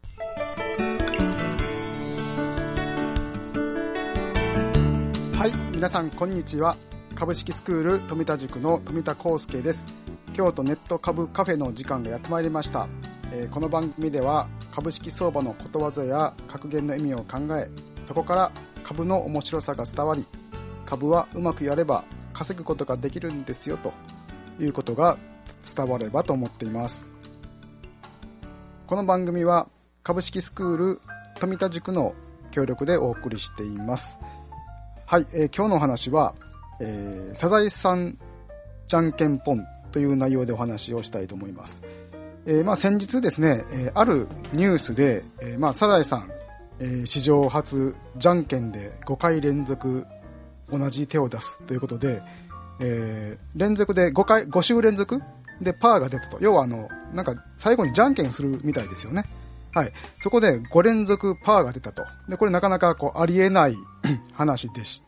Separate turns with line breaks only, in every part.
はい、皆さんこんにちは。株式スクール富田塾の富田康介です。京都ネット株カフェの時間がやってまいりました。この番組では株式相場のことわざや格言の意味を考え、そこから株の面白さが伝わり、株はうまくやれば稼ぐことができるんですよということが伝わればと思っています。この番組は株式スクール富田塾の協力でお送りしています。はい、今日のお話は、サザエさんじゃんけんぽんという内容でお話をしたいと思います。先日ですね、あるニュースで、サザエさん、史上初じゃんけんで5回連続同じ手を出すということで、連続で5週連続でパーが出たと。要はなんか最後にじゃんけんをするみたいですよね。はい、そこで5連続パーが出たと。でこれなかなかありえない話でして、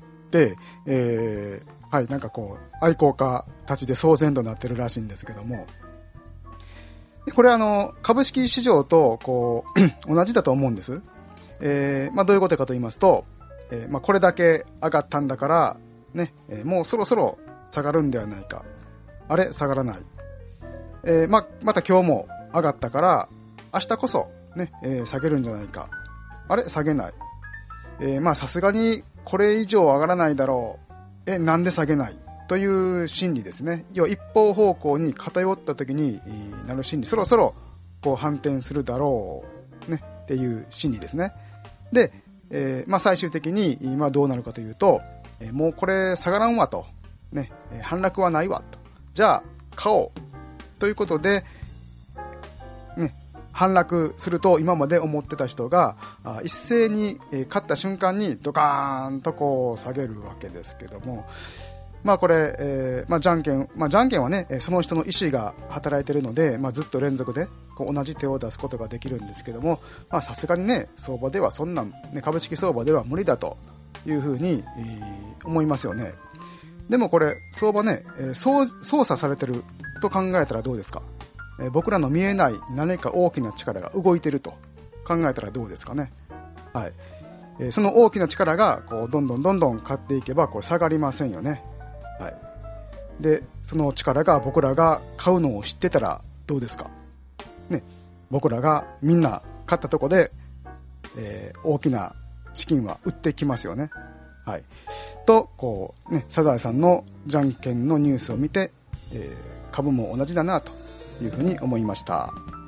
はい、なんか愛好家たちで騒然となってるらしいんですけども、でこれ株式市場と同じだと思うんです。どういうことかと言いますと、これだけ上がったんだからね、もうそろそろ下がるんではないか。あれ下がらない。また今日も上がったから明日こそね、下げるんじゃないか。あれ下げない。さすがにこれ以上上がらないだろう。なんで下げないという心理ですね。要は一方方向に偏った時になる心理。そろそろ反転するだろう、ね、っていう心理ですね。で、最終的にどうなるかというと、もうこれ下がらんわと、ね、反落はないわと。じゃあ買おうということで、ね、反落すると今まで思ってた人が一斉に買った瞬間にドカーンと下げるわけですけども、これ、じゃんけんはね、その人の意思が働いているので、ずっと連続で同じ手を出すことができるんですけども、さすがにね、相場ではそんな、ね、株式相場では無理だというふうに、思いますよね。でもこれ相場ね、操作されてると考えたらどうですか。僕らの見えない何か大きな力が動いていると考えたらどうですかね。はい、その大きな力がどんどん買っていけばこれ下がりませんよね。はい、でその力が僕らが買うのを知ってたらどうですか、ね、僕らがみんな買ったとこで、大きな資金は売ってきますよね。はい、とサザエさんのじゃんけんのニュースを見て、株も同じだなというふうに思いました。